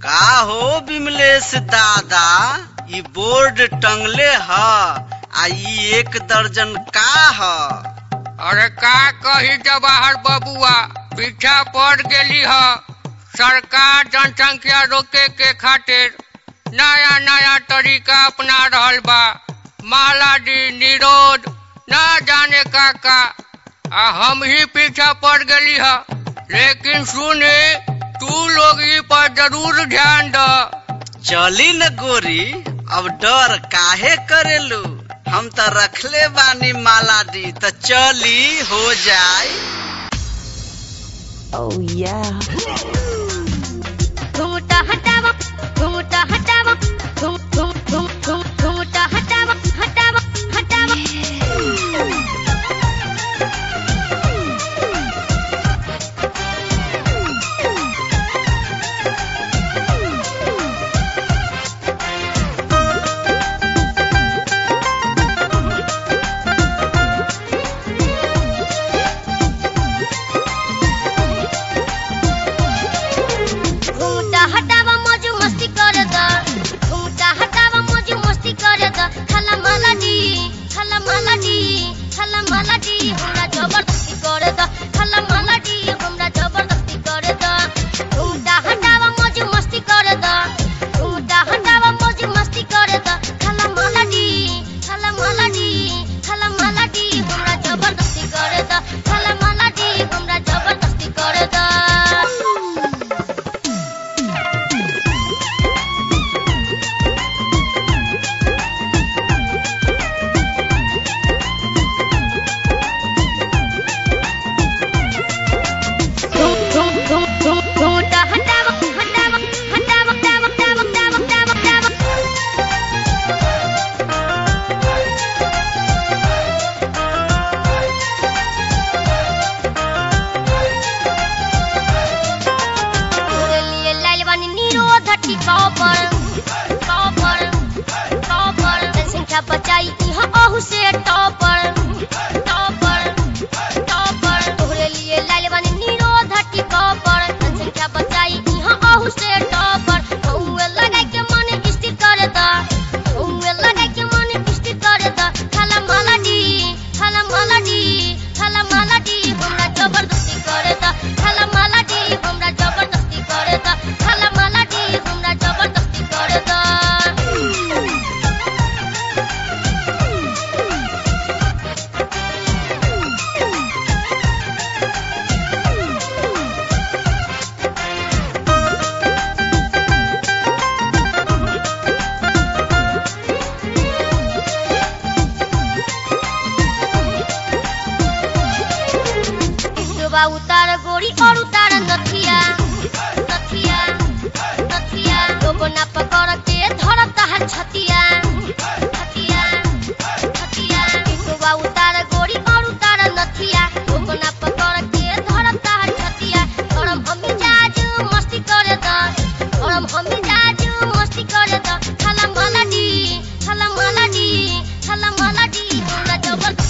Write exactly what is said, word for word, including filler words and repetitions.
का हो विमलेश दादा, ई बोर्ड टंगले ह आ ई एक दर्जन का ह? अरे का कही जवाहर बबुआ, पीछा पड़ गेली ह। सरकार जनसंख्या रोके के खातिर नया नया तरीका अपना रहल बा। मालाडी निरोध ना जाने का का आ हम ही पीछा पड़ गेली ह। लेकिन सुने, तू लोग ई पर जरूर ध्यान द। चली न गोरी, अब डर काहे करेलू? हम त रखले बानी मालाडी, त चली हो जाए। Oh yeah. घूंघटा हटावा, घूंघटा हटावा, घूं घूं घूं घूं घूंघटा हटावा, हटावा, हटावा। घूंघटा हटावा मौज मस्ती करे दा, घूंघटा हटावा मौज मस्ती करे दा। खाला मालाडी, खाला मालाडी, खाला मालाडी, हमरा जबरदस्ती करे दा। खाला मालाडी, हमरा जबरदस्ती करे दा। घूंघटा हटावा मौज मस्ती करे दा, घूंघटा हटावा मौज मस्ती करे दा। खाला मालाडी, खाला मालाडी, खाला मालाडी, हमरा जबरदस्ती करे दा। खाला मालाडी, हमरा जबरदस्ती करे दा। घूंघटा हटावा, हटावा, हटावा, हटावा, हटावा, हटावा, हटावा। तोरे लिए लाइल बानी निरोध टिकाव पर, टिकाव पर, टिकाव पर। जनसंख्या बचाई इहाँ अहू से टॉपर, टॉपर, टॉपर। तोरे लिए लाइल बानी निरोध टिकाव पर, जनसंख्या बचाई इहाँ अहू से टॉपर। कौए लगाई के मन स्थिर करे दा, कौए लगाई के मन स्थिर करे दा। खाला मालाडी, खाला मालाडी, खाला मालाडी, हमरा जबरदस्ती करे दा। खाला मालाडी, हमरा जबरदस्ती करे दा। खाला मालाडी, हमरा जबरदस्ती करे दा। डोबा उतार गोरी और उतार नथिया, नथिया, नथिया। डोबना पकड़ के धर तहार छतिया, छतिया, छतिया। डोबा उतार गोरी और उतार नथिया, डोबना पकड़ के धर तहार छतिया। गरम हम मिजाज मस्ती करे दा, गरम हम मिजाज मस्ती करे दा। खाला मालाडी, खाला मालाडी, खाला मालाडी, हमरा जबरदस्ती